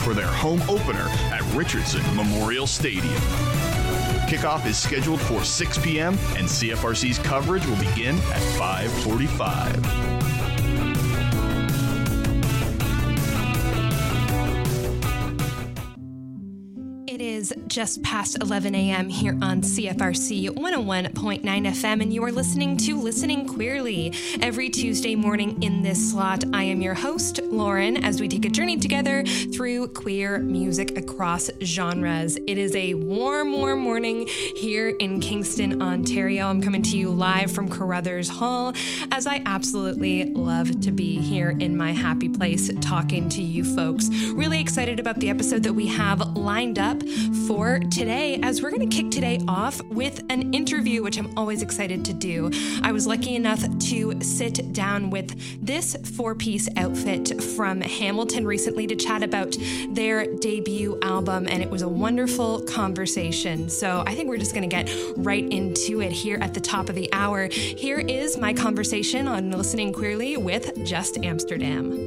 for their home opener at Richardson Memorial Stadium. Kickoff is scheduled for 6 p.m. and CFRC's coverage will begin at 5:45. It is just past 11 a.m. here on CFRC 101.9 FM, and you are listening to Listening Queerly. Every Tuesday morning in this slot, I am your host, Lauren, as we take a journey together through queer music across genres. It is a warm morning here in Kingston, Ontario. I'm coming to you live from Carruthers Hall, as I absolutely love to be here in my happy place talking to you folks. Really excited about the episode that we have lined up for today, as we're going to kick today off with an interview, which I'm always excited to do. I was lucky enough to sit down with this four-piece outfit from Hamilton recently to chat about their debut album, and it was a wonderful conversation. So I think we're just going to get right into it here at the top of the hour. Here is my conversation on Listening Queerly with Just Amsterdam.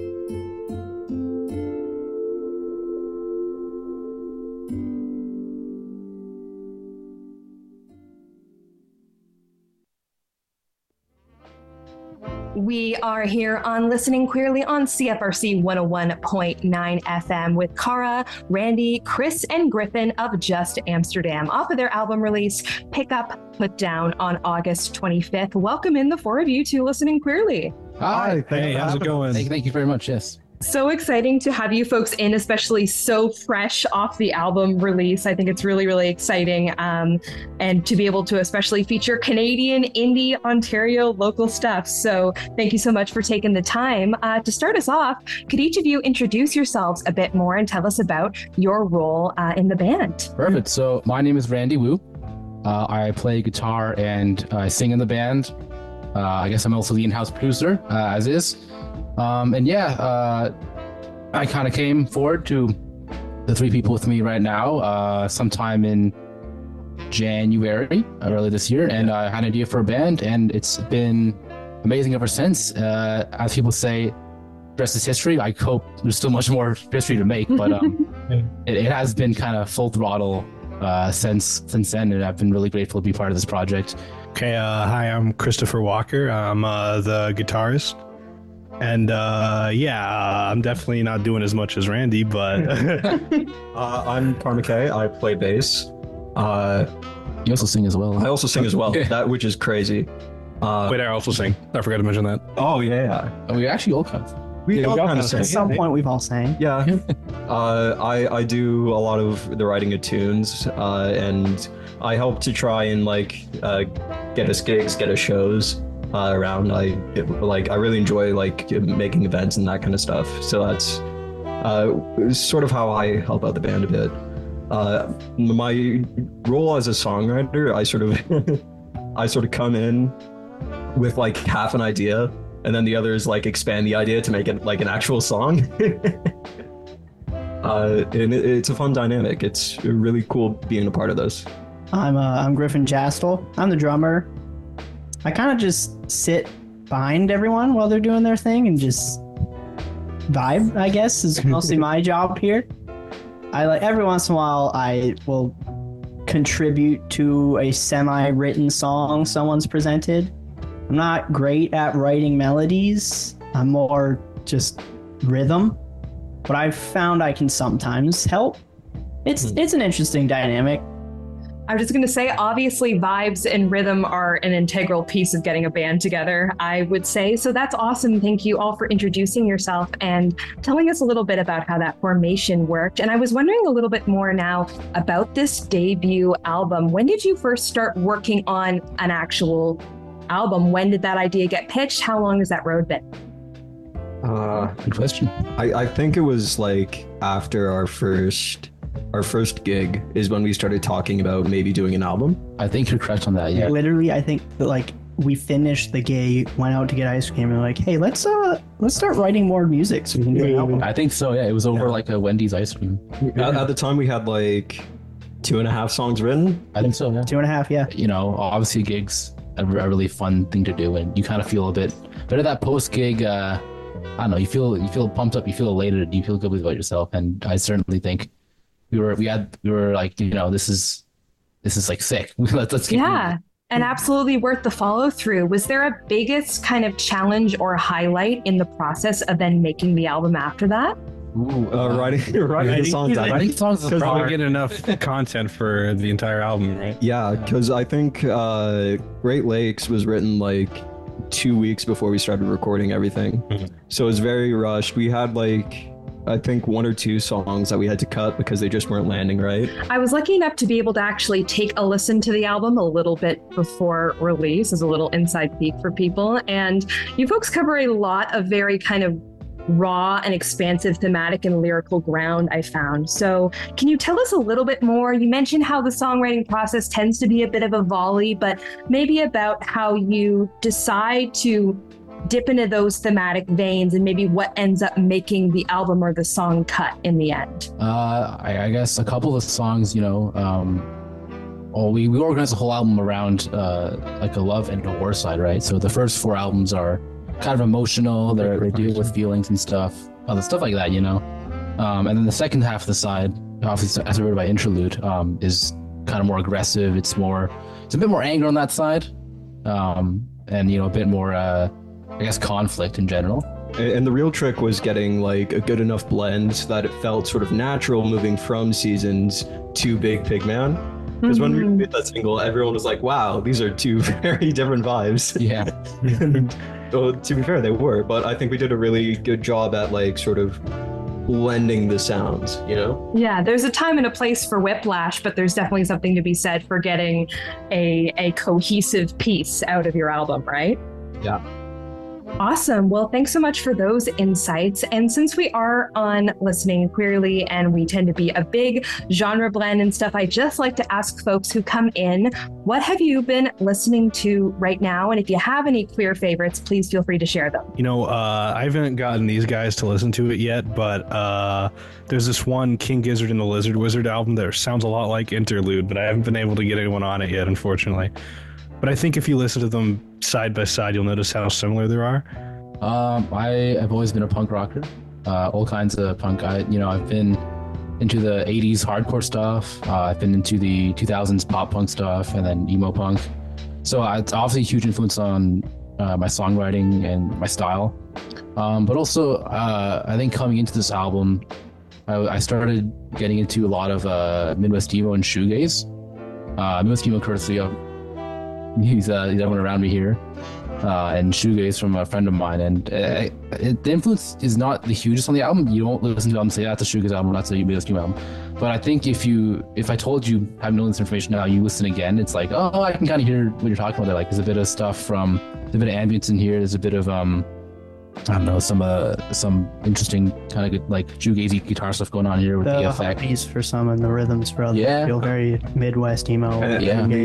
We are here on Listening Queerly on CFRC 101.9 FM with Cara, Randy, Chris, and Griffin of Just Amsterdam off of their album release, Pick Up, Put Down, on August 25th. Welcome in, the four of you, to Listening Queerly. Hi. Hey, how's it going? Thank you very much. Yes. So exciting to have you folks in, especially so fresh off the album release. I think it's really, really exciting. And to be able to especially feature Canadian, indie, Ontario, local stuff. So thank you so much for taking the time. To start us off, could each of you introduce yourselves a bit more and tell us about your role in the band? Perfect. So my name is Randy Wu. I play guitar and I sing in the band. I guess I'm also the in-house producer, as is. I kind of came forward to the three people with me right now sometime in January, early this year, and I had an idea for a band, and it's been amazing ever since. As people say, the rest is history. I hope there's still much more history to make, but it has been kind of full throttle since then, and I've been really grateful to be part of this project. Okay, hi, I'm Christopher Walker. I'm the guitarist. And I'm definitely not doing as much as Randy, but I'm Car McKay. I play bass. You also sing as well. I also sing as well, which is crazy. Wait, I also sing. I forgot to mention that. Oh yeah. We actually all kind of. We all kind of sing. At some point, we've all sang. Yeah. I do a lot of the writing of tunes, and I help to try and get us gigs, get us shows. Around. I really enjoy making events and that kind of stuff. So that's sort of how I help out the band a bit. My role as a songwriter, I sort of come in with half an idea, and then the others expand the idea to make it an actual song. And it's a fun dynamic. It's really cool being a part of this. I'm Griffin Jastel. I'm the drummer. I kind of just sit behind everyone while they're doing their thing and just vibe, I guess, is mostly my job here. Every once in a while, I will contribute to a semi-written song someone's presented. I'm not great at writing melodies. I'm more just rhythm, but I've found I can sometimes help. It's an interesting dynamic. I was just going to say, obviously, vibes and rhythm are an integral piece of getting a band together, I would say. So that's awesome. Thank you all for introducing yourself and telling us a little bit about how that formation worked. And I was wondering a little bit more now about this debut album. When did you first start working on an actual album? When did that idea get pitched? How long has that road been? Good question. I think it was after our first gig is when we started talking about maybe doing an album. I think you're correct on that. Yeah. Literally, I think that we finished the gig, went out to get ice cream, and hey, let's start writing more music so we can do an album. I think so. Yeah, it was over a Wendy's ice cream. At the time, we had 2.5 songs written. I think so. Yeah. 2.5. Yeah. Obviously, gigs are a really fun thing to do, and you kind of feel a bit of that post gig I don't know, you feel pumped up, you feel elated, you feel good about yourself. And I certainly think we were like, this is like sick. let's keep Yeah. And absolutely worth the follow through. Was there a biggest kind of challenge or highlight in the process of then making the album after that? Writing the songs. Writing songs is Because hard. we get enough content for the entire album, right? Yeah, because I think Great Lakes was written like 2 weeks before we started recording everything. So it was very rushed. We had like, I think 1 or 2 songs that we had to cut because they just weren't landing right. I was lucky enough to be able to actually take a listen to the album a little bit before release as a little inside peek for people. And you folks cover a lot of very kind of raw and expansive thematic and lyrical ground, I found. So can you tell us a little bit more? You mentioned how the songwriting process tends to be a bit of a volley, but maybe about how you decide to dip into those thematic veins and maybe what ends up making the album or the song cut in the end. I guess a couple of songs, we organized the whole album around like a love and a war side, right? So the first 4 albums are kind of emotional. They deal with feelings and stuff, other stuff like that, and then the second half of the side, obviously as written by Interlude, is kind of more aggressive. It's a bit more anger on that side, and a bit more I guess conflict in general. And the real trick was getting like a good enough blend that it felt sort of natural moving from Seasons to Big Pigman. Because when we made that single, everyone was like, wow, these are 2 very different vibes. Yeah. So, to be fair, they were, but I think we did a really good job at like sort of blending the sounds, Yeah, there's a time and a place for Whiplash, but there's definitely something to be said for getting a cohesive piece out of your album, right? Yeah. Awesome. Well, thanks so much for those insights. And since we are on Listening Queerly and we tend to be a big genre blend and stuff, I just like to ask folks who come in, what have you been listening to right now? And if you have any queer favorites, please feel free to share them. I haven't gotten these guys to listen to it yet, but there's this one King Gizzard and the Lizard Wizard album that sounds a lot like Interlude, but I haven't been able to get anyone on it yet, unfortunately. But I think if you listen to them side by side, you'll notice how similar they are. I have always been a punk rocker, all kinds of punk. I've been into the 80s hardcore stuff. I've been into the 2000s pop punk stuff and then emo punk. So it's obviously a huge influence on my songwriting and my style. But also, I think coming into this album, I started getting into a lot of Midwest emo and shoegaze. Midwest emo courtesy of he's everyone around me here, and shoegaze from a friend of mine. And the influence is not the hugest on the album. You don't listen to the album and say that's a shoegaze album, that's a Midwest emo album. But I think if I told you, having known this information now, you listen again, it's like, oh, I can kind of hear what you're talking about there. Like there's a bit of stuff there's a bit of ambience in here. There's a bit of I don't know, some interesting kind of good, like shoegazy guitar stuff going on here with the effect. Harmonies for some and the rhythms for others feel very Midwest emo. And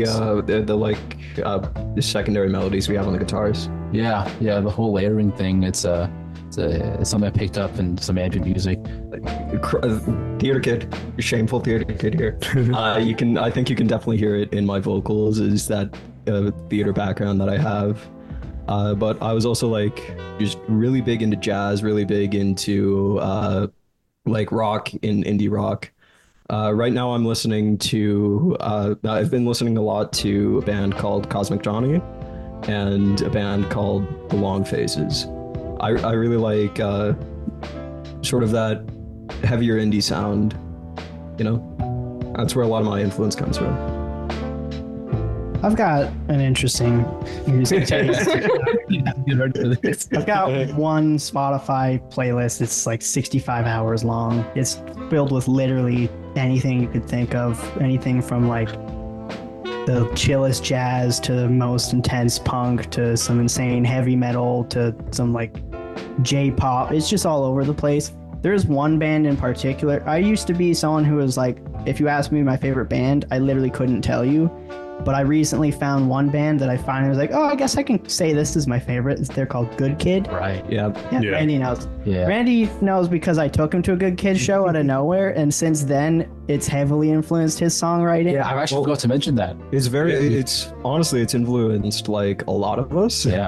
the secondary melodies we have on the guitars. Yeah, the whole layering thing. It's something I picked up in some ambient music. Theater kid, shameful theater kid here. I think you can definitely hear it in my vocals. Is that theater background that I have? But I was also like just really big into jazz, really big into like rock and indie rock. Right now I'm listening to, I've been listening a lot to a band called Cosmic Johnny and a band called The Long Faces. I really like sort of that heavier indie sound, that's where a lot of my influence comes from. I've got an interesting music taste. I've got one Spotify playlist. It's like 65 hours long. It's filled with literally anything you could think of. Anything from like the chillest jazz to the most intense punk to some insane heavy metal to some like J-pop. It's just all over the place. There's one band in particular. I used to be someone who was like, if you asked me my favorite band, I literally couldn't tell you. But I recently found one band that I finally was like, oh, I guess I can say this is my favorite. They're called Good Kid. Right. Yeah. Randy knows. Yeah. Randy knows because I took him to a Good Kid show out of nowhere. And since then, it's heavily influenced his songwriting. Yeah, I've actually forgot to mention that. It's influenced like a lot of us. Yeah.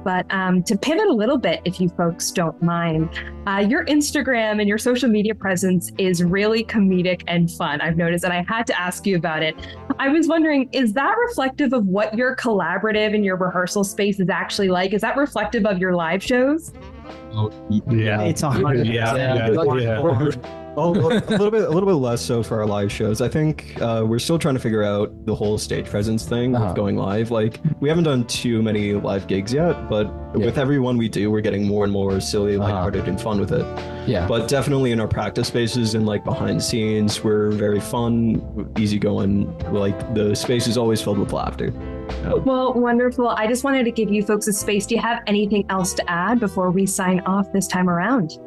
But to pivot a little bit, if you folks don't mind, your Instagram and your social media presence is really comedic and fun, I've noticed, and I had to ask you about it. I was wondering, is that reflective of what your collaborative and your rehearsal space is actually like? Is that reflective of your live shows? Yeah. It's 100%. Yeah. Oh, a little bit less so for our live shows. I think we're still trying to figure out the whole stage presence thing with going live. Like, we haven't done too many live gigs yet, but with every one we do, we're getting more and more silly, lighthearted, and fun with it. Yeah. But definitely in our practice spaces and like behind the scenes, we're very fun, easygoing. Like, the space is always filled with laughter. Well, wonderful. I just wanted to give you folks a space. Do you have anything else to add before we sign off this time around?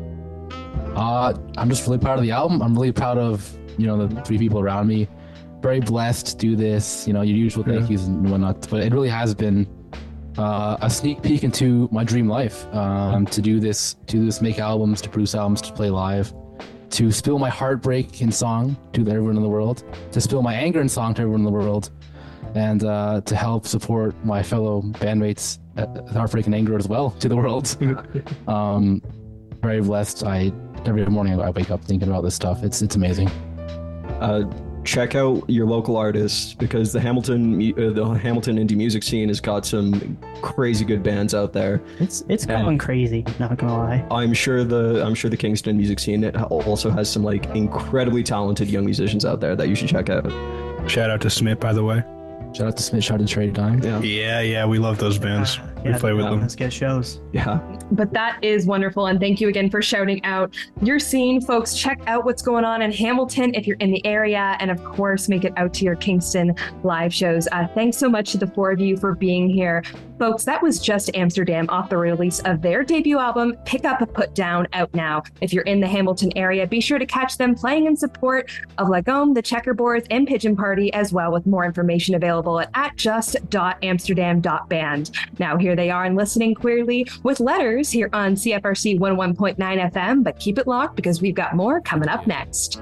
I'm just really proud of the album. I'm really proud of, the 3 people around me. Very blessed to do this, your usual thank yous and whatnot. But it really has been a sneak peek into my dream life. To do this, make albums, to produce albums, to play live, to spill my heartbreak in song to everyone in the world, to spill my anger in song to everyone in the world, and to help support my fellow bandmates at Heartbreak and Anger as well to the world. Very blessed. Every morning I wake up thinking about this stuff. It's amazing. Check out your local artists, because the Hamilton indie music scene has got some crazy good bands out there. It's going crazy, not gonna lie. I'm sure the Kingston music scene also has some like incredibly talented young musicians out there that you should check out. Shout out to Smith, by the way. Shout out to Smith, shout out to Trade Time. Yeah, we love those bands. We play with them. Let's get shows. Yeah. But that is wonderful. And thank you again for shouting out your scene, folks. Check out what's going on in Hamilton if you're in the area. And of course, make it out to your Kingston live shows. Thanks so much to the 4 of you for being here. Folks, that was Just Amsterdam off the release of their debut album, Pick Up, Put Down, out now. If you're in the Hamilton area, be sure to catch them playing in support of Lagom, the Checkerboards, and Pigeon Party as well, with more information available at just.amsterdam.band. Now, here they are in Listening Queerly with Letters here on CFRC 101.9 FM, but keep it locked because we've got more coming up next.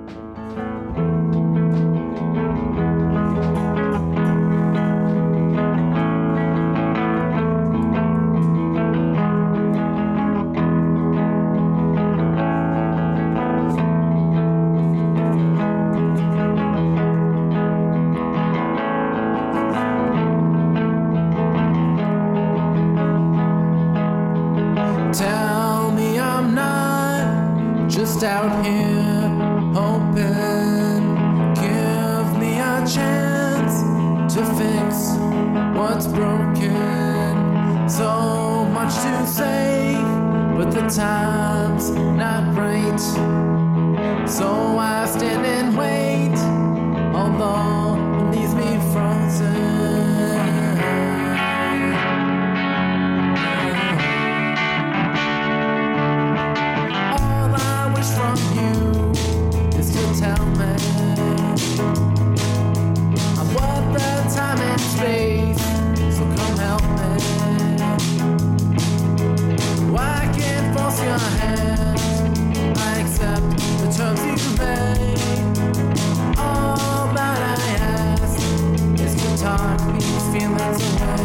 Out here hoping, give me a chance to fix what's broken. So much to say, but the time's not right. So I stand and wait, although it leaves me frozen. From you is to tell me I'm worth the time and space, so come help me. I can't force your hand, I accept the terms you made. All that I ask is to talk these feelings away.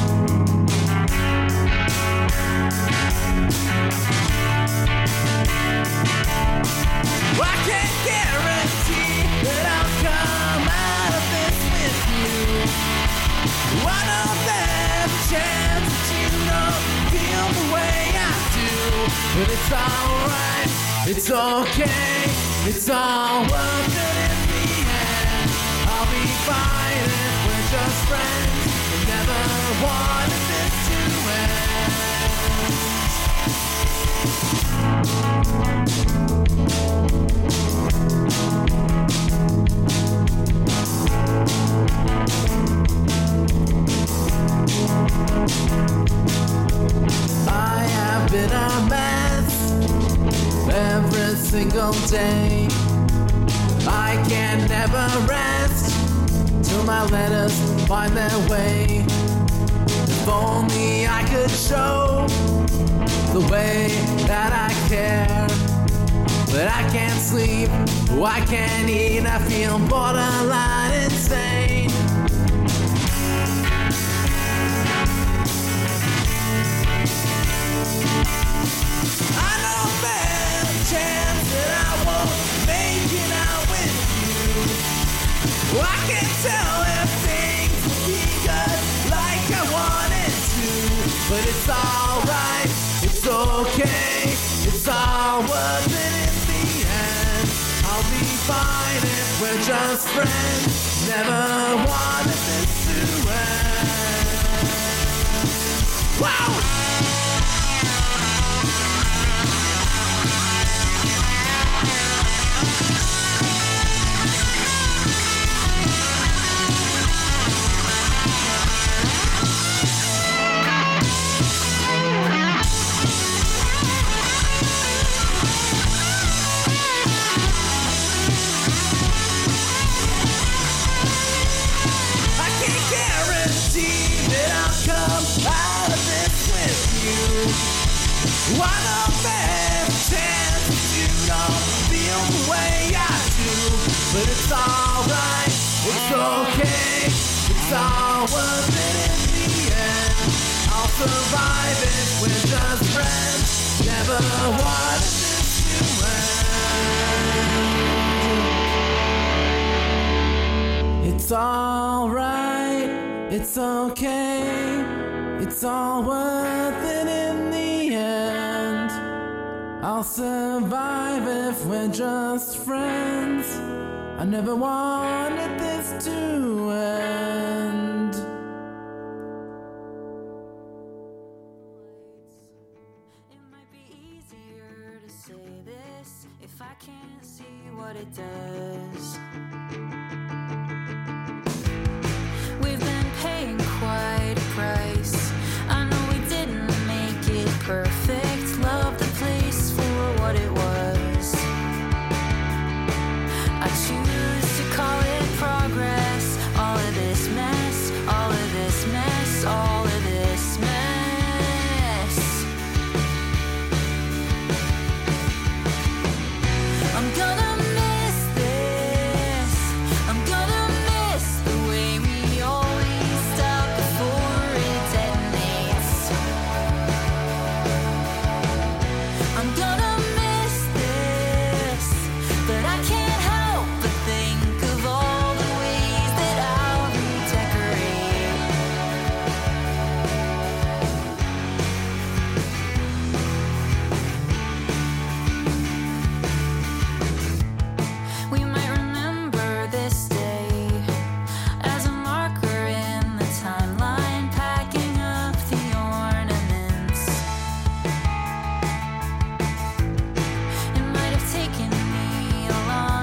I can't guarantee that I'll come out of this with you. I know there's a chance that you don't feel the way I do. But it's alright, it's okay, it's all worth it in the end. I'll be fine if we're just friends. I never wanted this to end. I have been a mess every single day. I can never rest till my letters find their way. If only I could show the way that I care. But I can't sleep, oh, I can't eat, I feel borderline insane. I know there's a chance that I won't make it out with you. I can tell if things will be good like I wanted to, but it's alright, it's okay, it's all worth it in the end. I'll be fine if we're just friends. Never wanted this to end. Wow! I know there's a chance that you don't feel the way I do, but it's alright, it's okay, it's all worth it in the end. I'll survive if we're just friends. Never wanted this to end. It's alright, it's okay, it's all worth it in the end. I'll survive if we're just friends. I never wanted this to end. It might be easier to say this if I can't see what it does. We've been paying quite a price. I know we didn't make it perfect. Love the place for what it was. I choose to call it progress. All of this mess, all of this mess, all of this mess. I'm gonna miss this. I'm gonna miss the way we always stop before it detonates. I'm gonna miss this, but I can't help but think of all the ways that I'll redecorate. We might remember this day as a marker in the timeline, packing up the ornaments. It might have taken me a long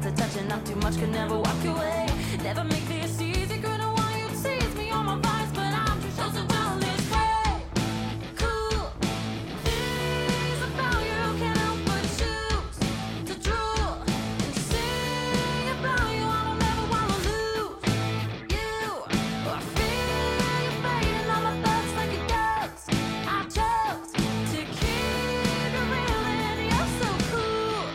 to touch and I'm too much, could never walk away. Never make this easy, couldn't want you to seize me on my vibes, but I'm just so well this way. Cool. Things about you can't help but choose to drool and sing about you. I don't ever wanna lose you. I feel you fading on my thoughts like it does. I chose to keep it real and you're so cool.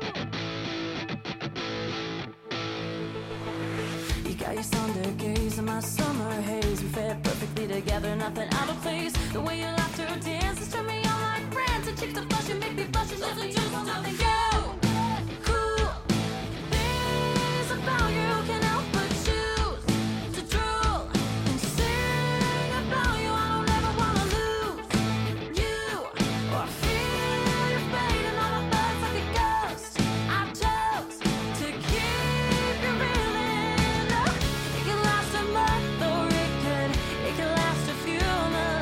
You got your Sunday gaze and my summer haze. We fit perfectly together, nothing out of place. The way you laugh or dance has turned me on like France. And chicks to blush and make me blush and nothing you, nothing you. Cool. Things about you can't help but choose to drool and sing about you. I don't ever wanna lose you. I feel you fading on my thoughts like a ghost. I chose to keep you real and it can last a month or it can last a few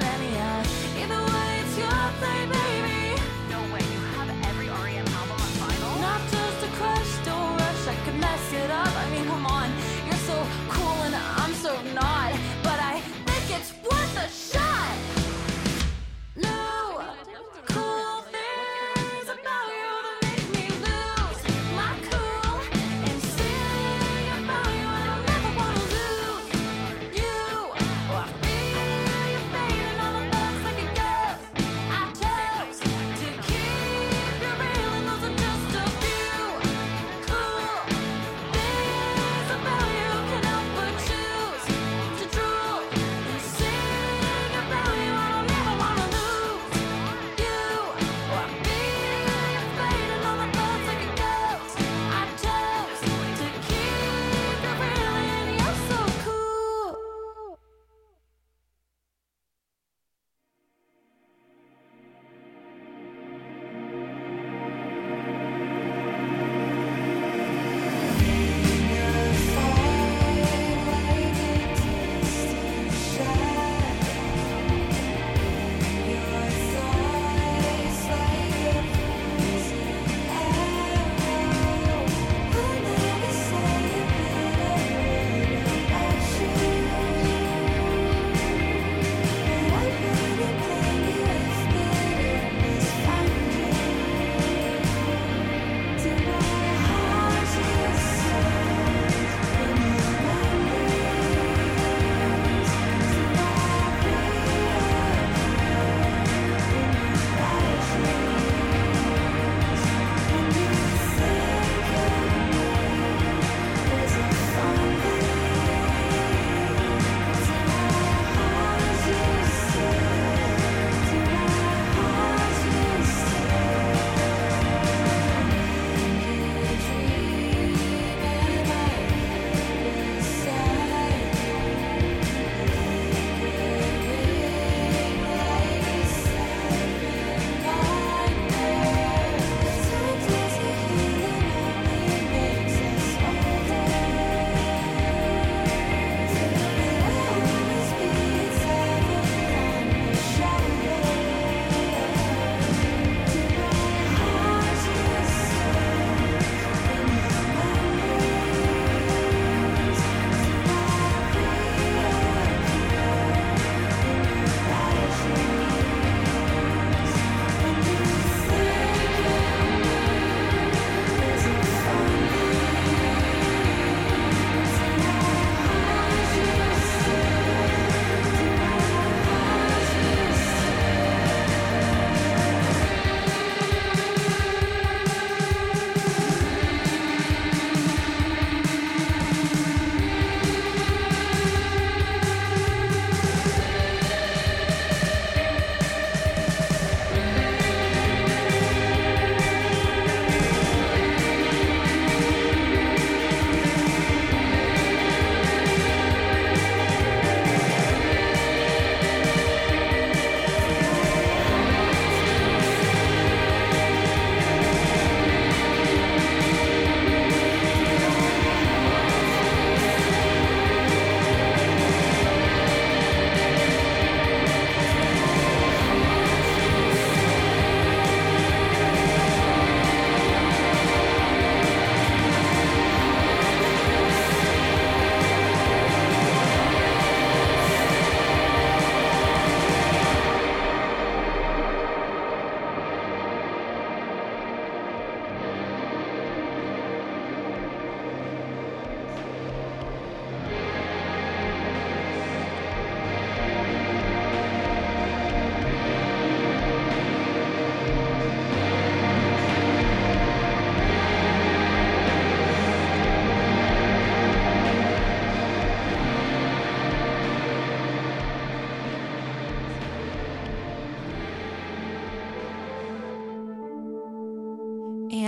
millennia. Either way, it's your thing, baby. No way, you have every REM album on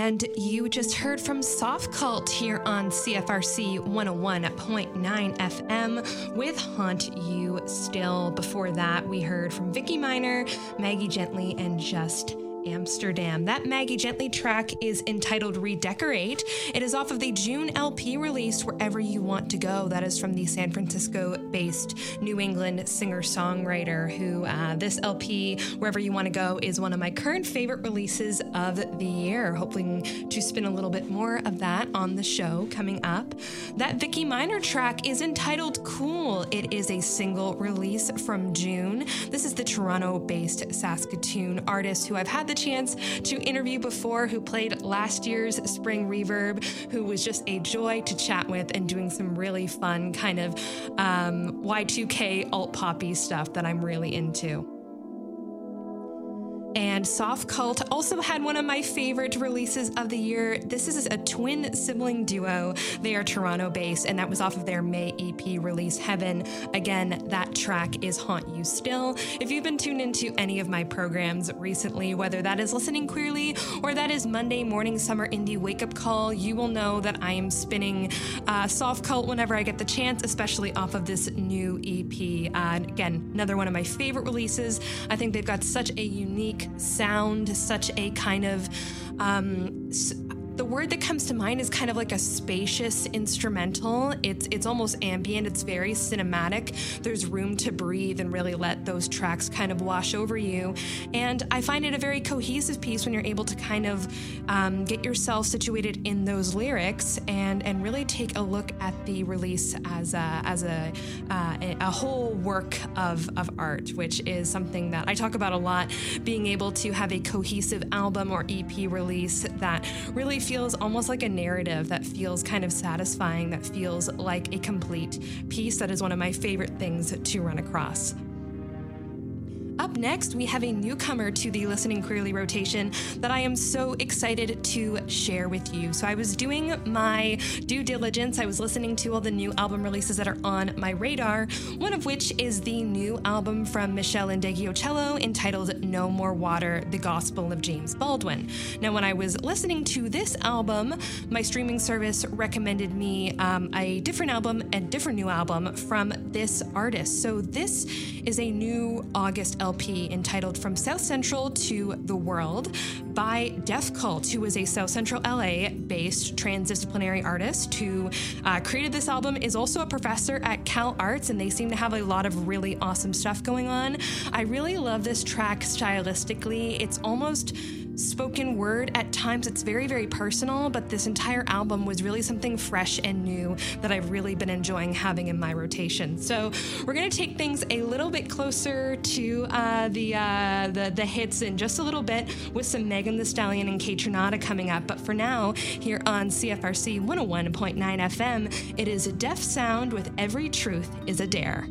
And you just heard from Soft Cult here on CFRC 101.9 FM with Haunt You Still. Before that, we heard from Vicky Miner, Maggie Gently, and Just Amsterdam. That Maggie Gently track is entitled Redecorate. It is off of the June LP released Wherever You Want to Go. That is from the San Francisco-based New England singer-songwriter who this LP, Wherever You Want to Go, is one of my current favorite releases of the year. Hoping to spin a little bit more of that on the show coming up. That Vicky Miner track is entitled Cool. It is a single release from June. This is the Toronto-based Saskatoon artist who I've had the chance to interview before, who played last year's Spring Reverb, who was just a joy to chat with and doing some really fun kind of Y2K alt poppy stuff that I'm really into. And Soft Cult also had one of my favorite releases of the year. This is a twin sibling duo. They are Toronto-based, and that was off of their May EP release, Heaven. Again, that track is Haunt You Still. If you've been tuned into any of my programs recently, whether that is Listening Queerly or that is Monday Morning Summer Indie Wake Up Call, you will know that I am spinning Soft Cult whenever I get the chance, especially off of this new EP. Again, another one of my favorite releases. I think they've got such a unique sound, such a kind of the word that comes to mind is kind of like a spacious instrumental. It's almost ambient. It's very cinematic. There's room to breathe and really let those tracks kind of wash over you. And I find it a very cohesive piece when you're able to kind of get yourself situated in those lyrics and really take a look at the release as a whole work of art, which is something that I talk about a lot, being able to have a cohesive album or EP release that really feels almost like a narrative, that feels kind of satisfying, that feels like a complete piece. That is one of my favorite things to run across. Up next, we have a newcomer to the Listening Queerly rotation that I am so excited to share with you. So I was doing my due diligence. I was listening to all the new album releases that are on my radar, one of which is the new album from Michelle Indeghiocello entitled No More Water, The Gospel of James Baldwin. Now, when I was listening to this album, my streaming service recommended me a different album, a different new album from this artist. So this is a new August LP entitled From South Central to the World by Def Cult, who is a South Central LA-based transdisciplinary artist who created this album, is also a professor at Cal Arts, and they seem to have a lot of really awesome stuff going on. I really love this track stylistically. It's almost spoken word at times. It's very, very personal, but this entire album was really something fresh and new that I've really been enjoying having in my rotation. So we're going to take things a little bit closer to the hits in just a little bit with some Megan Thee Stallion and Kaytranada coming up. But for now, here on CFRC 101.9 FM, it is Def Sound with Every Truth is a Dare.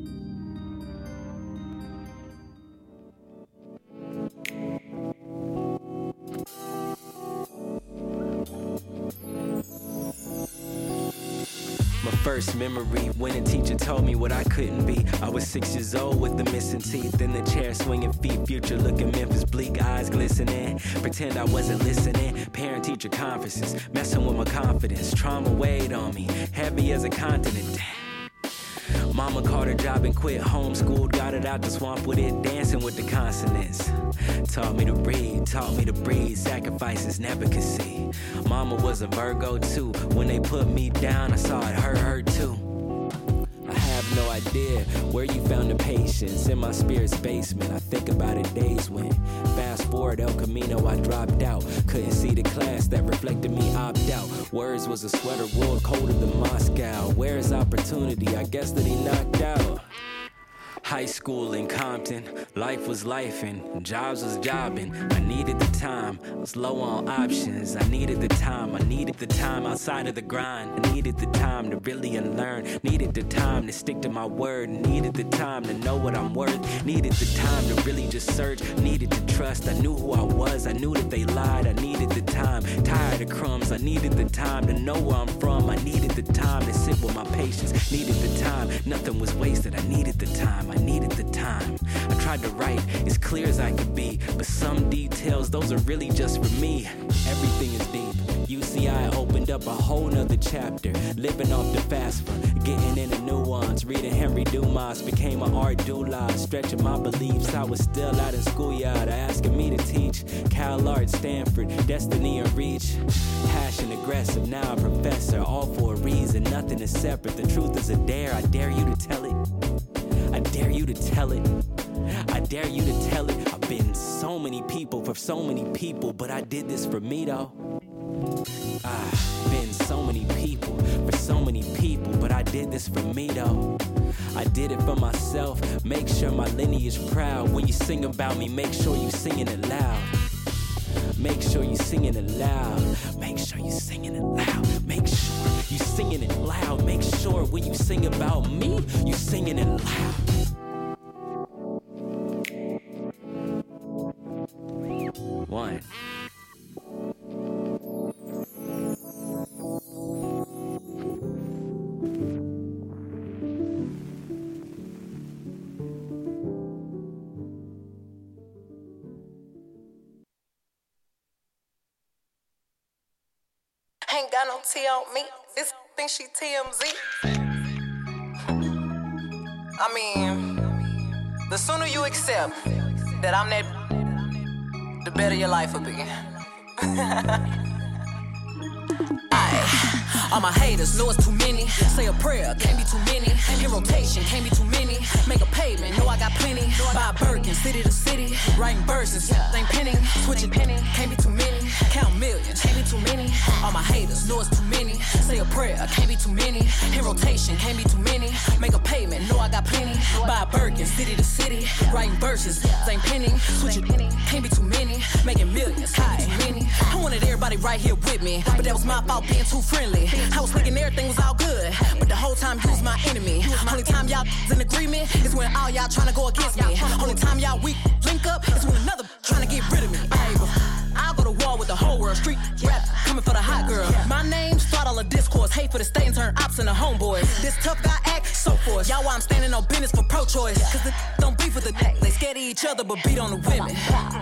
First memory when a teacher told me what I couldn't be. I was 6 years old with the missing teeth in the chair, swinging feet, future looking Memphis, bleak eyes glistening. Pretend I wasn't listening. Parent-teacher conferences, messing with my confidence. Trauma weighed on me, heavy as a continent. Mama caught her job and quit, homeschooled, got it out the swamp with it, dancing with the consonants. Taught me to breathe, sacrifices never could see. Mama was a Virgo too, when they put me down, I saw it hurt her too. I have no idea where you found the patience in my spirit's basement. I think about it days when, fast forward El Camino, I dropped out. Couldn't see the class that reflected me, opt out. Words was a sweater, world colder than Moscow. Where is opportunity? I guess that he knocked out. High school in Compton, life was lifing, jobs was jobbing. I needed the time, I was low on options. I needed the time outside of the grind. I needed the time to really unlearn, needed the time to stick to my word, needed the time to know what I'm worth, needed the time to really just search, needed to trust. I knew who I was, I knew that they lied. I needed the time, tired of crumbs. I needed the time to know where I'm from. I needed the time to sit with my patience, needed the time, nothing was wasted. I needed the time, I needed the time. I tried to write as clear as I could be, but some details, those are really just for me. Everything is deep. me, I opened up a whole nother chapter. Living off the fast food, getting into nuance. Reading Henry Dumas, became an art doula. Stretching my beliefs, I was still out in schoolyard. Asking me to teach, Cal Art, Stanford, destiny and reach. Passion aggressive, now a professor. All for a reason, nothing is separate. The truth is a dare, I dare you to tell it. I dare you to tell it. I dare you to tell it. I've been so many people for so many people, but I did this for me though. I've been so many people for so many people, but I did this for me though. I did it for myself. Make sure my lineage proud. When you sing about me, make sure you singing it loud. Make sure you singing it loud. Make sure you singing it loud. Make sure you singing it loud. Make sure when you sing about me, you singing it loud. One. Ain't got no T on me. This think she TMZ. I mean, the sooner you accept that I'm that, the better your life will be. All my haters know it's too many. Say a prayer, can't be too many. In rotation, can't be too many. Make a payment, know I got plenty. Buy a Birkin, city to city. Writing verses, ain't penning. Switching penny, can't be too many. Count millions, can't be too many. All my haters know it's too many. Say a prayer, can't be too many. In rotation, can't be too many. Make a payment, know I got plenty. Buy a Birkin, city to city. Writing verses, ain't penning. Switching penny, can't be too many. Making millions, can't be too many. I wanted everybody right here with me, but that was my fault being too friendly. I was thinking everything was all good, but the whole time you was my enemy. Only time y'all in agreement is when all y'all trying to go against me. Only time y'all weak link up is when another trying to get rid of me. I'll go to war with the whole world. Street rap coming for the hot girl. My name start all the discourse. Hate for the state and turn ops into homeboys. This tough guy act so forced. Y'all why I'm standing on business for pro-choice. Cause the don't beef with the neck. They scared of each other but beat on the women.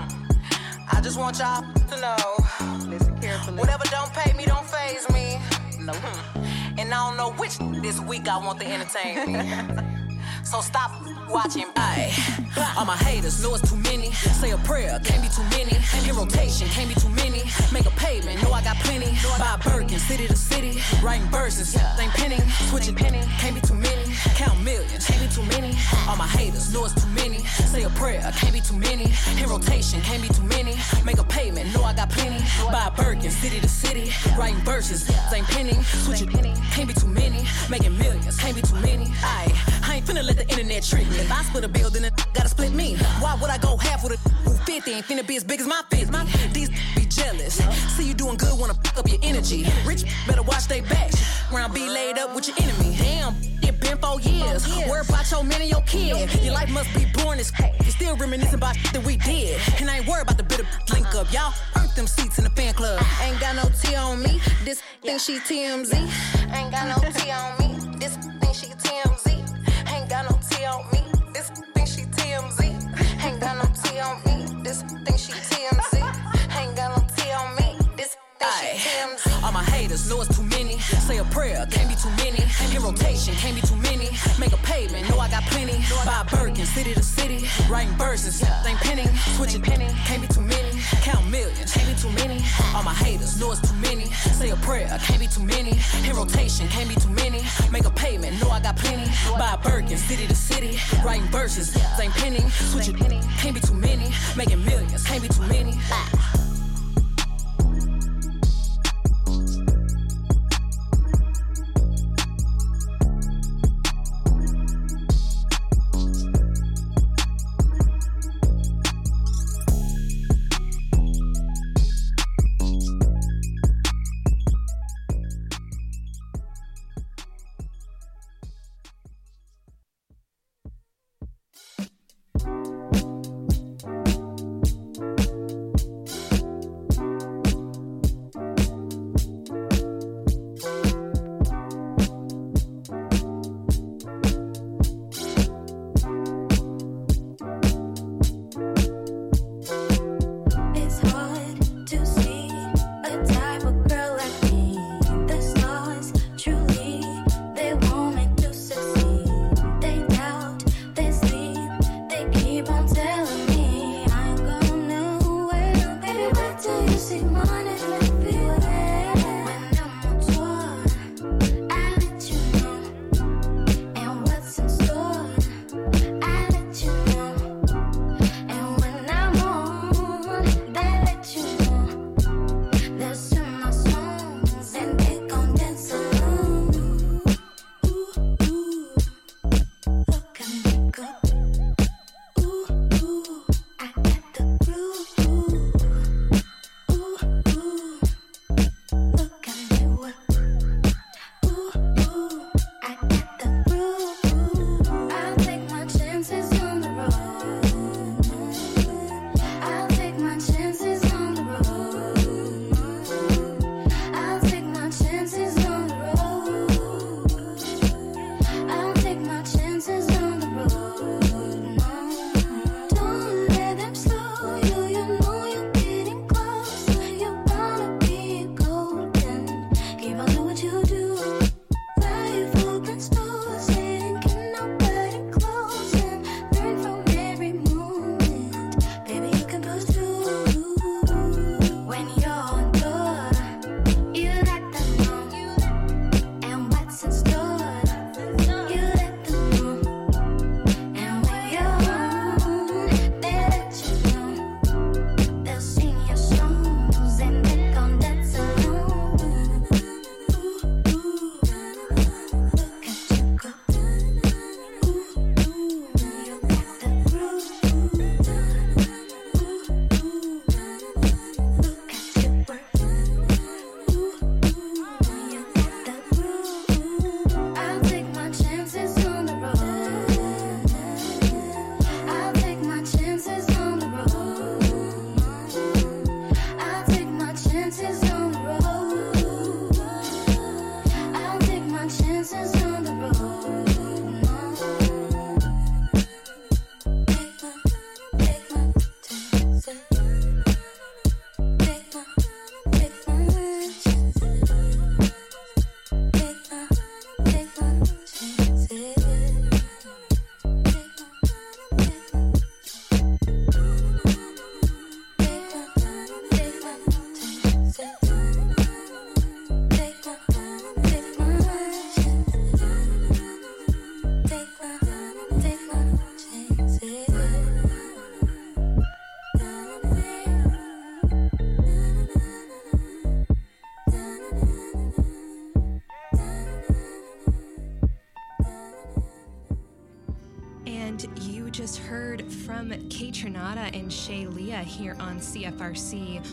I just want y'all to know, listen carefully. Whatever don't pay me, don't faze me. No. And I don't know which this week I want to entertain me. So stop watching. All my haters know it's too many. Say a prayer, can't be too many. In rotation, can't be too many. Make a payment, know I got plenty. Buy a Birkin, city to city. Writing verses, ain't penning. Switching penny, can't be too many. Count millions, can't be too many. All my haters know it's too many. Say a prayer, can't be too many. In rotation, can't be too many. Make a payment, know I got plenty. Buy a Birkin, city to city. Writing verses, ain't penning. Switching penny, can't be too many. Making millions, can't be too many. I ain't finna let the internet trick me. If I split a bill, then it gotta split me. Why would I go half with a who 50 ain't finna be as big as my 50? These be jealous. See you doing good, wanna fuck up your energy. Rich better watch they backs. Round be laid up with your enemy. Damn, it been 4 years. Worry about your man and your kid. Your life must be boring as you still reminiscing about that we did. And I ain't worried about the bit of link up. Y'all earned them seats in the fan club. Ain't got no T on me. This think she TMZ. Ain't got no T on me. This think she TMZ. Ain't got no T on me. This think she TMZ. Ain't got no T on me. This think she TMZ. Ain't got no T on me. This think she TMZ. All my haters know it's too many. Say a prayer, can't be too many. In rotation, can't be too many. Make a payment, know I got plenty. Buy a Birkin, city to city. Writing verses, ain't penning. Switching penny, can't be too many. Count millions, can't be too many. All my haters know it's too many. Say a prayer, can't be too many. In rotation, can't be too many. Make a payment, know I got plenty. Buy a Birkin, city to city. Writing verses, ain't penning. Switching penny, can't be too many. Making millions, can't be too many. And you just heard from Kate Trinata and Shay Leah here on CFRC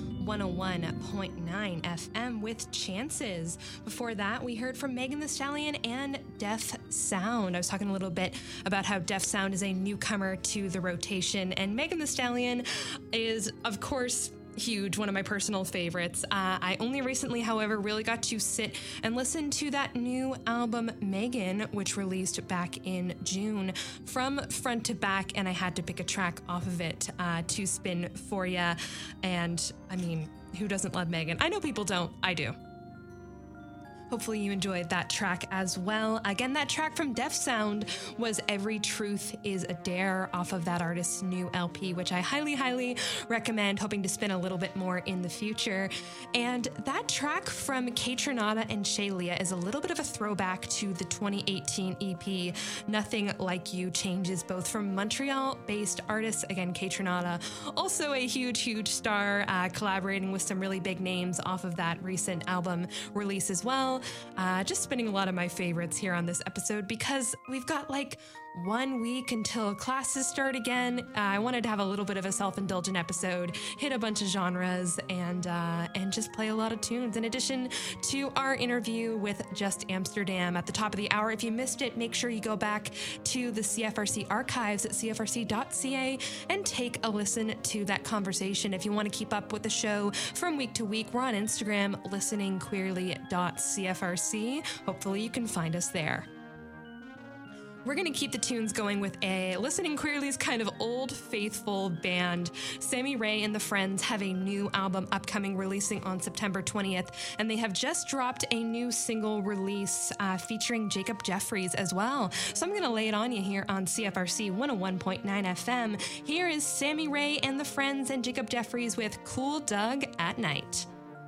101.9 FM with Chances. Before that, we heard from Megan Thee Stallion and Def Sound. I was talking a little bit about how Def Sound is a newcomer to the rotation, and Megan Thee Stallion is, of course, huge, one of my personal favorites. I only recently, however, really got to sit and listen to that new album, Megan, which released back in June, from front to back, and I had to pick a track off of it to spin for ya. And I mean, who doesn't love Megan? I know people don't. I do. Hopefully you enjoyed that track as well. Again, that track from Def Sound was Every Truth is a Dare off of that artist's new LP, which I highly, highly recommend, hoping to spin a little bit more in the future. And that track from Kate Trinata and Shay Leah is a little bit of a throwback to the 2018 EP, Nothing Like You Changes, both from Montreal-based artists. Again, Kate Trinata, also a huge, huge star, collaborating with some really big names off of that recent album release as well. Just spinning a lot of my favorites here on this episode because we've got like 1 week until classes start again. I wanted to have a little bit of a self-indulgent episode, hit a bunch of genres, and just play a lot of tunes. In addition to our interview with Just Amsterdam at the top of the hour. If you missed it, make sure you go back to the CFRC archives at cfrc.ca and take a listen to that conversation. If you want to keep up with the show from week to week, we're on Instagram, listeningqueerly.cfrc. Hopefully you can find us there. We're going to keep the tunes going with a Listening Queerly's kind of old faithful band. Sammy Ray and the Friends have a new album upcoming, releasing on September 20th, and they have just dropped a new single release featuring Jacob Jeffries as well. So I'm going to lay it on you here on CFRC 101.9 FM. Here is Sammy Ray and the Friends and Jacob Jeffries with Cool Doug at Night.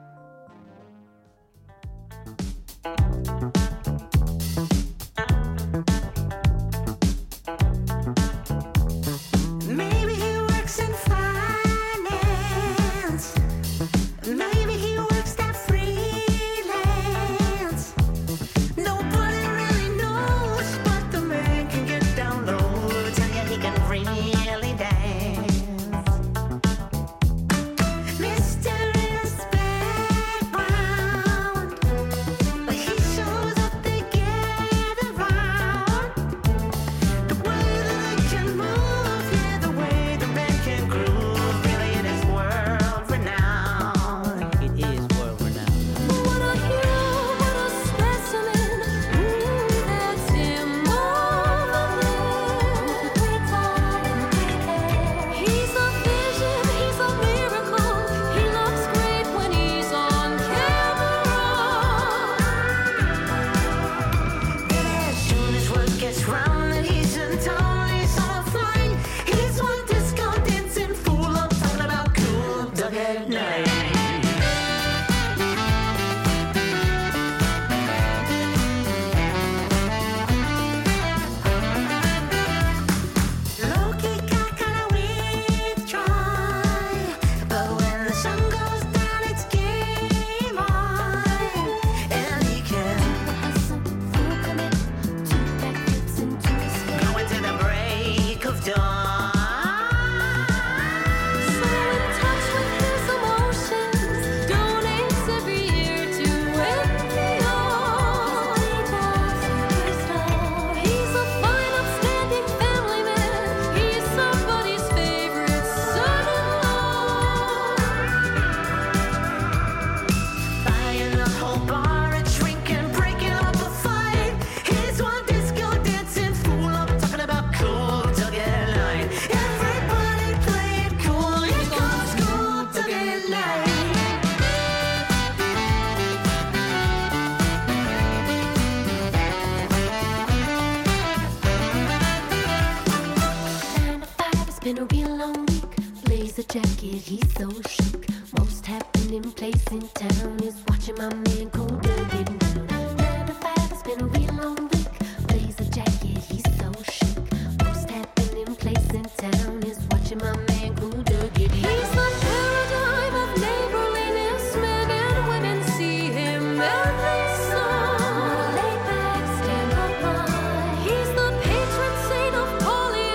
Maybe he works in finance. Maybe he works that freelance. Nobody really knows, but the man can get down low. Tell you he can really dance. Mysterious background, but he shows up, they get around. The way that they can move, yeah, the way the man can groove, really it is world renowned. It is world renowned. What a hero, what a specimen. That's him over there. He's a vision, he's a miracle. He looks great when he's on camera. Then as soon as word gets round that he's in town, he's on a flight. He's one disco dancing fool. I'm talking about Cool Doug at night. Low-key got kinda withdrawn, but when the sun goes down, it's game on, and he can go into the break of dawn. So in touch with his emotions, donates every year to NPR. He's a fine, upstanding family man. He's somebody's favorite son-in-law. Buying the whole bar and drinking, breaking up a fight. He's one disco dancing fool. I'm talking about Cool Doug at night. Everybody play it cool. Here comes Cool Doug at night. It's been a real long week. Blazer jacket, he's so chic. Most happening place in town is watching my man Cool Doug getting down. 9 to 5, it's been a real long week. Blazer jacket, he's so chic. Most happening place in town is watching my man Cool Doug getting down. He's the paradigm of neighborliness. Men and women see him and they sigh. Laid back, stand up high. He's the patron saint of poly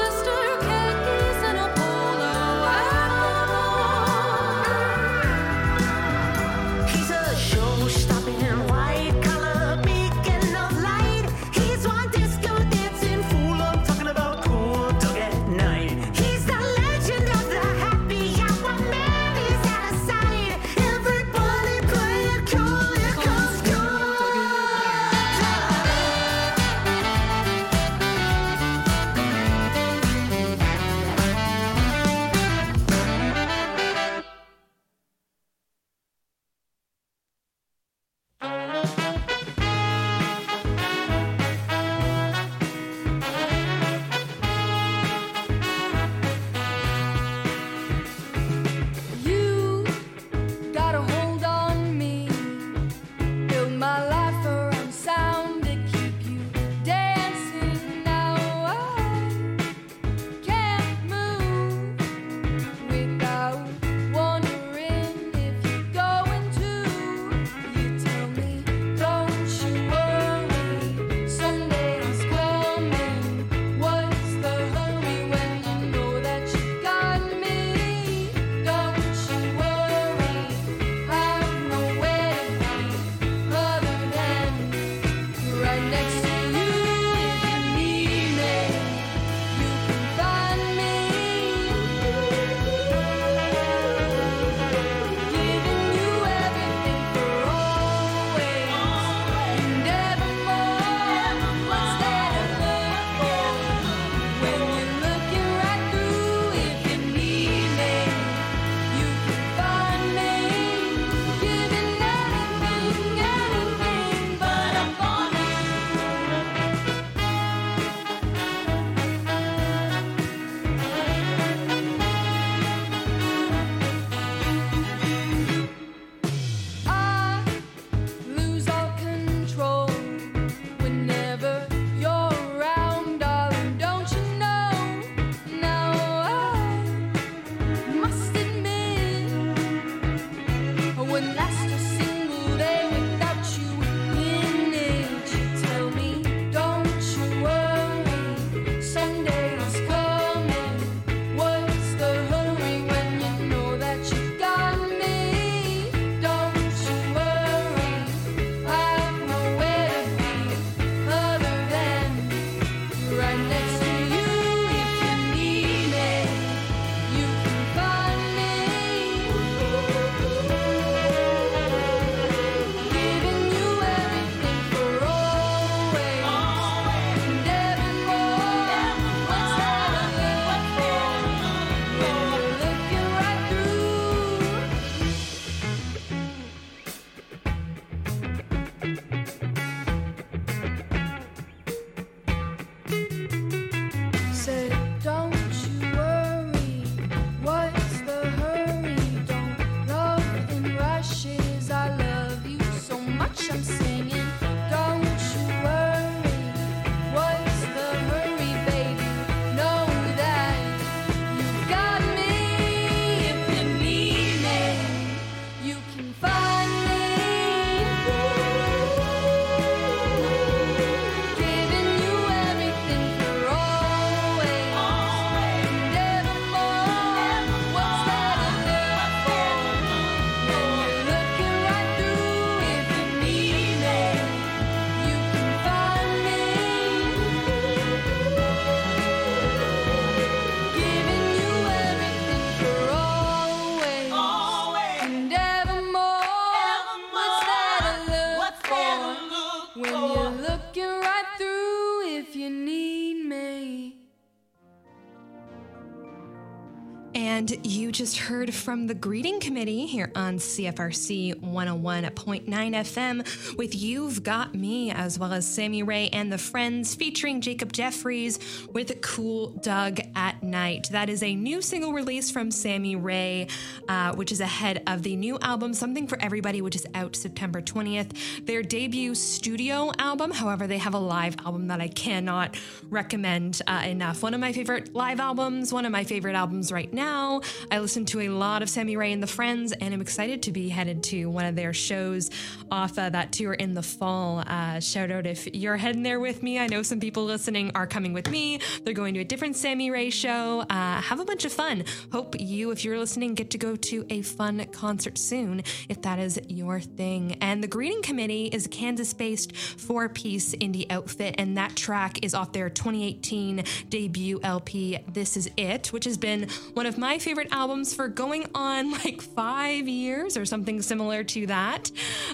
And you just heard from the Greeting Committee here on CFRC 101.9 FM with You've Got Me, as well as Sammy Ray and the Friends, featuring Jacob Jeffries with Cool Doug at Night. That is a new single release from Sammy Ray, which is ahead of the new album Something for Everybody, which is out September 20th. Their debut studio album, however, they have a live album that I cannot recommend enough. One of my favorite live albums, one of my favorite albums right now. I listen to a lot of Sammy Ray and the Friends, and I'm excited to be headed to one of their shows off that tour in the fall. Shout out if you're heading there with me. I know some people listening are coming with me. They're going to a different Sammy Ray show. Have a bunch of fun. Hope you, if you're listening, get to go to a fun concert soon, if that is your thing. And the Greeting Committee is a Kansas-based 4-piece indie outfit, and that track is off their 2018 debut LP, This Is It, which has been one of my favorite albums for going on like 5 years or something similar to that.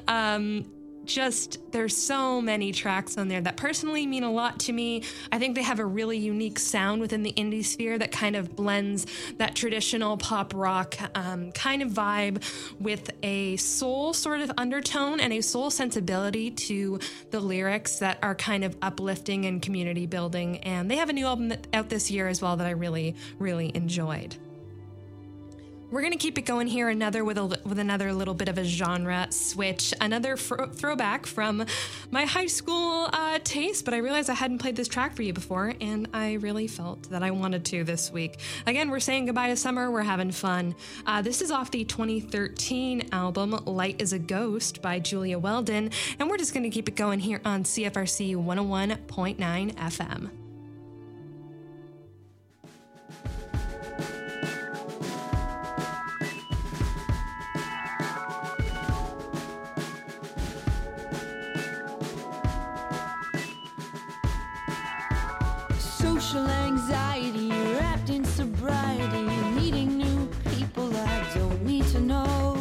There's so many tracks on there that personally mean a lot to me. I think they have a really unique sound within the indie sphere that kind of blends that traditional pop rock kind of vibe with a soul sort of undertone and a soul sensibility to the lyrics that are kind of uplifting and community building. And they have a new album out this year as well that I really, really enjoyed. We're going to keep it going here, with another little bit of a genre switch, another throwback from my high school taste, but I realized I hadn't played this track for you before, and I really felt that I wanted to this week. Again, we're saying goodbye to summer, we're having fun. This is off the 2013 album Light is a Ghost by Julia Weldon, and we're just going to keep it going here on CFRC 101.9 FM. Social anxiety wrapped in sobriety, meeting new people I don't need to know.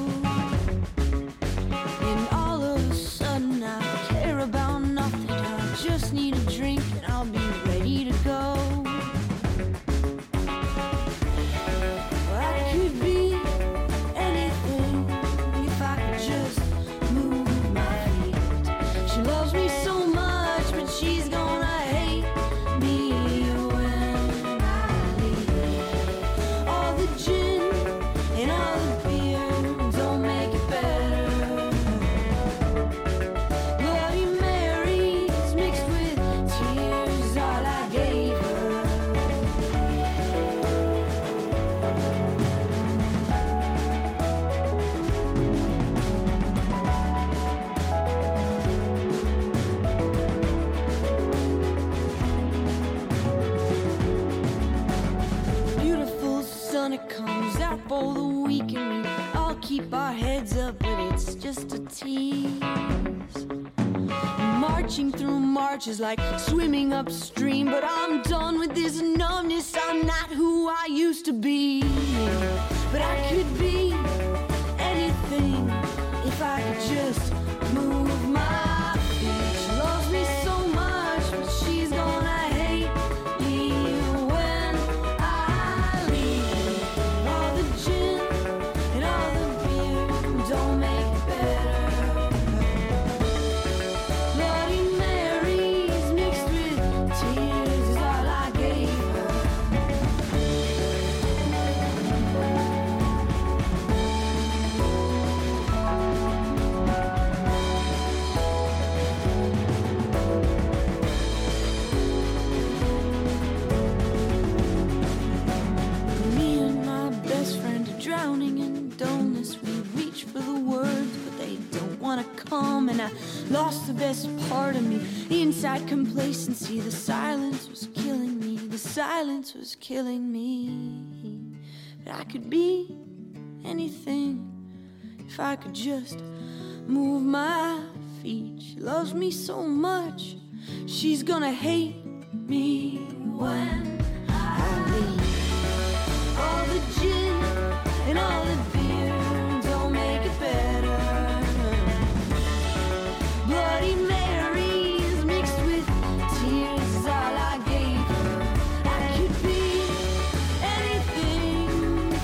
And all of a sudden I care about nothing. I just need a drink and I'll be ready to go. I could be anything if I could just move my feet. She loves me so much, but she's gonna hate me. For the week and we all keep our heads up, but it's just a tease. Marching through marches like swimming upstream, but I'm done with this numbness. I'm not who I used to be, but I could be anything if I could just move my feet. She loves me so much, but she's gonna hate me when I leave. All the gin and all the beer don't make it better. Bloody Marys mixed with tears is all I gave her. Me and my best friend are drowning in dullness. We reach for the words, but they don't want to come. And I lost the best part of me, inside complacency. The silence was killing me. The silence was killing me. But I could be anything if I could just move my feet. She loves me so much, she's gonna hate me when I leave. All the gin and all the beer don't make it better. Bloody Marys mixed with tears is all I gave her. I could be anything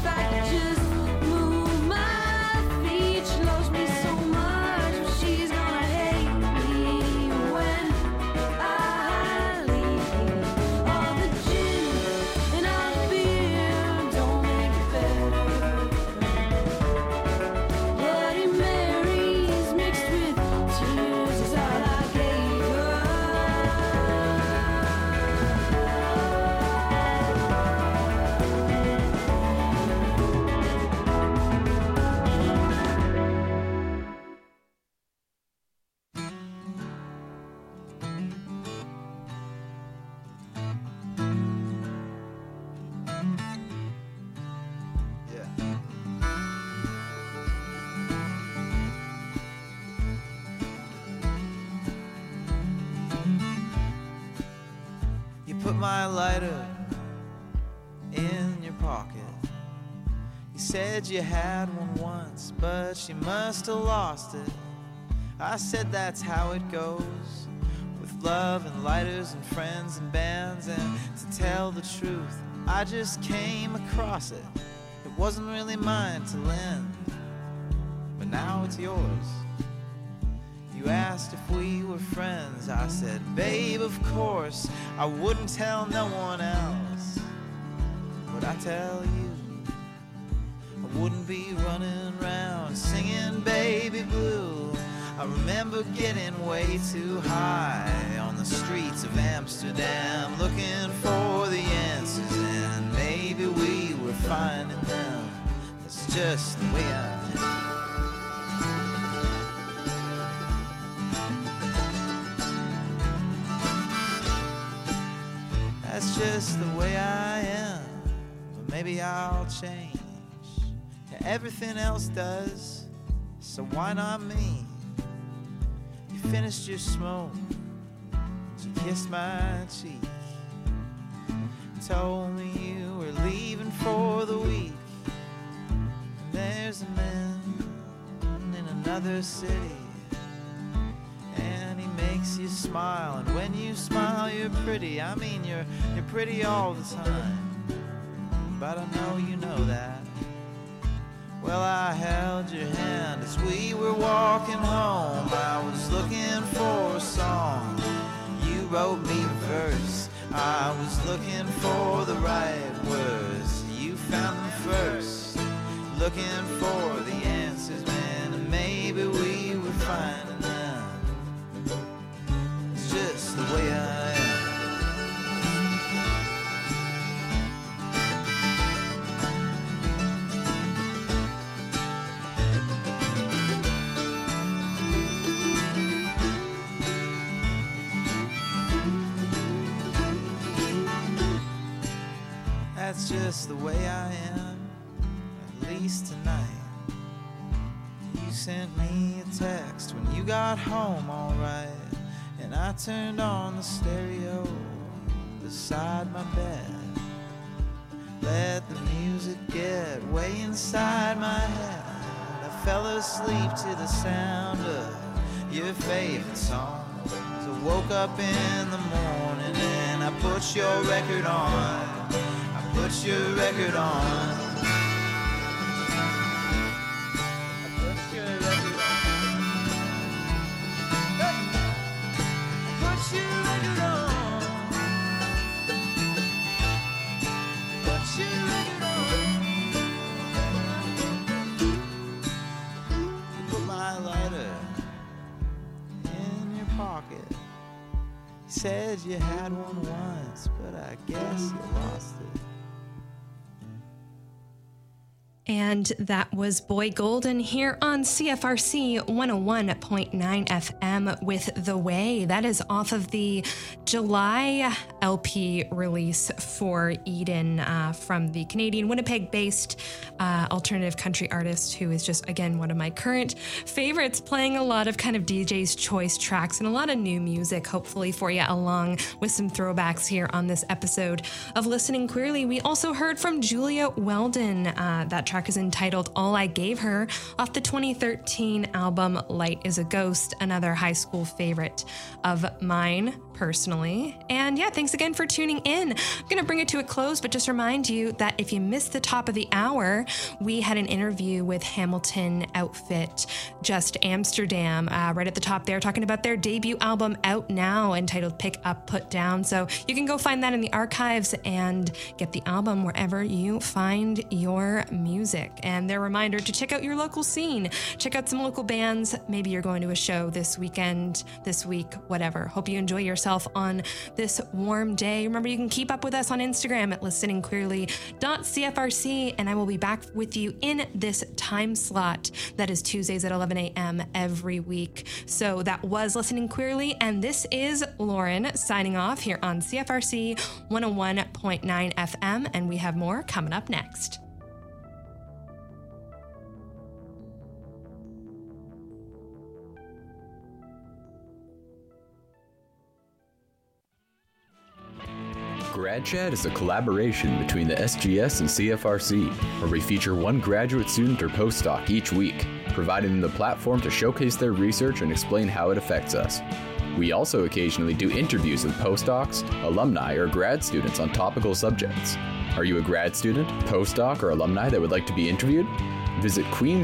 my lighter in your pocket. You said you had one once, but you must have lost it. I said that's how it goes, with love and lighters and friends and bands. And to tell the truth, I just came across it. It wasn't really mine to lend, but now it's yours. You asked if we were friends. I said, babe, of course. I wouldn't tell no one else. Would I tell you? I wouldn't be running around singing Baby Blue. I remember getting way too high on the streets of Amsterdam, looking for the answers, and maybe we were finding them. That's just the way I am. That's just the way I am, but maybe I'll change. Everything else does, so why not me? You finished your smoke, you kissed my cheek, told me you were leaving for the week. And there's a man in another city, and he makes you smile, and when you smile you're pretty. I mean you're pretty all the time, but I know you know that. Well, I held your hand as we were walking home. I was looking for a song, you wrote me a verse. I was looking for the right words, you found them first. Looking for the answers, man, and maybe we were finding them. It's just the way I am. That's just the way I am, at least tonight. You sent me a text when you got home, alright. And I turned on the stereo beside my bed. Let the music get way inside my head. I fell asleep to the sound of your favorite song. So woke up in the morning and I put your record on. Put your record on. Put your record on. Put your record on. Put your record on. You put my lighter in your pocket. You said you had one once, but I guess you lost it. And that was Boy Golden here on CFRC 101.9 FM with The Way. That is off of the July LP release for Eden from the Canadian Winnipeg-based alternative country artist who is just, again, one of my current favorites, playing a lot of kind of DJ's choice tracks and a lot of new music, hopefully for you, along with some throwbacks here on this episode of Listening Queerly. We also heard from Julia Weldon. That track is entitled All I Gave Her off the 2013 album Light is a Ghost, another high school favorite of mine personally. And yeah, thanks again for tuning in. I'm going to bring it to a close, but just remind you that if you missed the top of the hour, we had an interview with Hamilton outfit Just Amsterdam right at the top there, talking about their debut album out now entitled Pick Up, Put Down. So you can go find that in the archives and get the album wherever you find your music. And their reminder to check out your local scene, check out some local bands. Maybe you're going to a show this weekend, this week, whatever. Hope you enjoy yourself on this warm day. Remember, you can keep up with us on Instagram at listeningqueerly.cfrc, and I will be back with you in this time slot that is Tuesdays at 11 a.m. every week. So that was Listening Queerly, and this is Lauren signing off here on CFRC 101.9 FM, and we have more coming up next. Grad Chat is a collaboration between the SGS and CFRC, where we feature one graduate student or postdoc each week, providing them the platform to showcase their research and explain how it affects us. We also occasionally do interviews with postdocs, alumni, or grad students on topical subjects. Are you a grad student, postdoc, or alumni that would like to be interviewed? Visit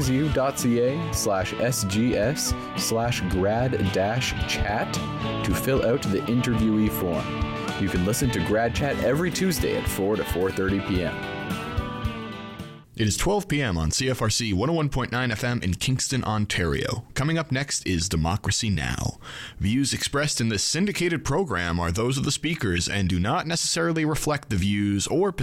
queensu.ca/sgs/grad-chat to fill out the interviewee form. You can listen to Grad Chat every Tuesday at 4 to 4:30 p.m. It is 12 p.m. on CFRC 101.9 FM in Kingston, Ontario. Coming up next is Democracy Now! Views expressed in this syndicated program are those of the speakers and do not necessarily reflect the views or